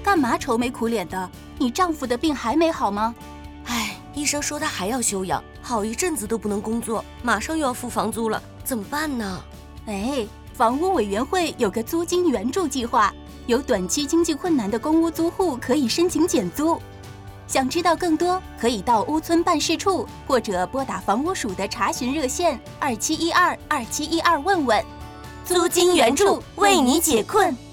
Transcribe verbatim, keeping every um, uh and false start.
干嘛愁眉苦脸的？你丈夫的病还没好吗？ 唉，医生说他还要休养，好一阵子都不能工作，马上又要付房租了，怎么办呢？ 哎，房屋委员会有个租金援助计划，有短期经济困难的公屋租户可以申请减租。想知道更多，可以到屋村办事处或者拨打房屋署的查询热线二七一二二七一二问问。 租金援助，为你解困。